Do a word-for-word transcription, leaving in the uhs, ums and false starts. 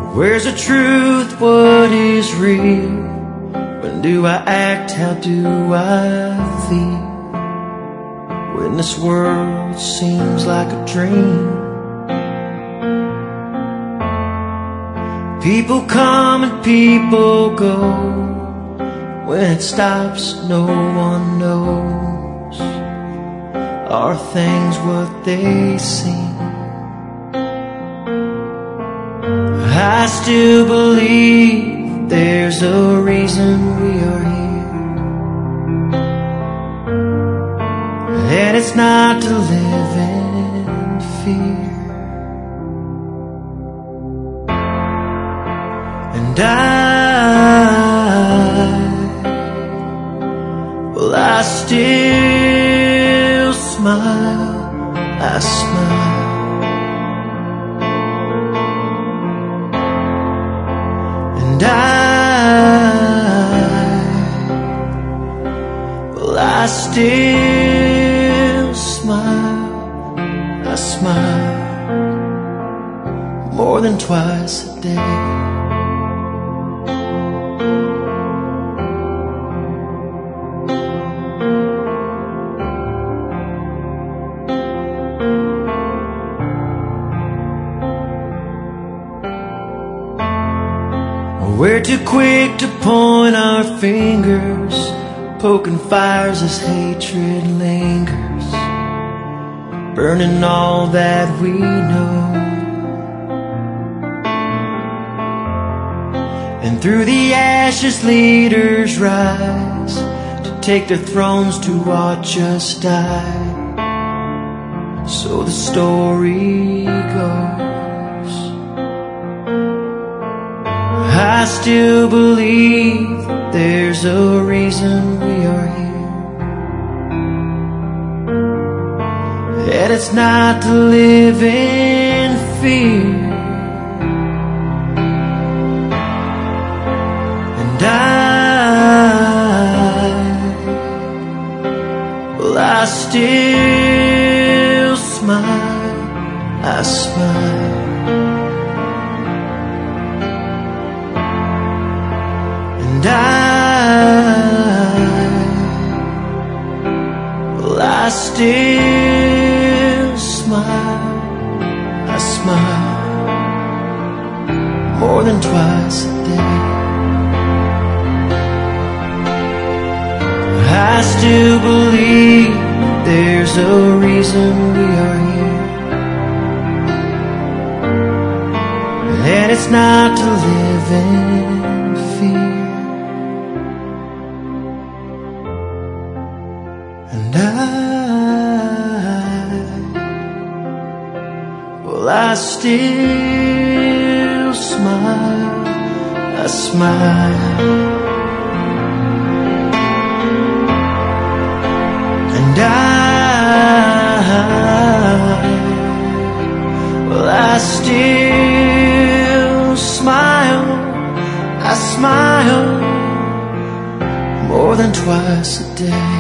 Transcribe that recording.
Where's the truth? What is real? When do I act? How do I feel? When this world seems like a dream. People come and people go. When it stops, no one knows. Are things what they seem? I still believe there's a reason we are here, and it's not to live in fear. And I, well, I still smile, I smile. And I, well, I still smile, I smile more than twice a day. We're too quick to point our fingers, poking fires as hatred lingers, burning all that we know. And through the ashes leaders rise to take their thrones to watch us die. So the story goes. I still believe there's a reason we are here, and it's not to live in fear. And I, well, I still smile, I smile. And I, well, I still smile, I smile more than twice a day. I still believe there's a reason we are here, and it's not to live in fear. And I, well, I still smile, I smile. And I, well, I still smile, I smile more than twice a day.